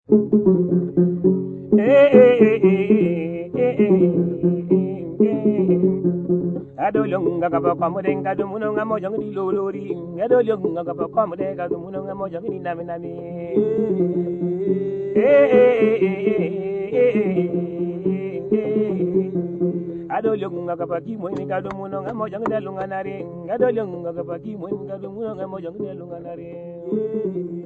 Adolunga kapa kamudenga dumunonga mojang di lolori. Adolunga kapa kamudenga dumunonga mojang di nami nami. Adolunga kapa kimoy ka dumunonga mojang di lunga nari. Adolunga kapa kimoy ka dumunonga mojang di lunga nari.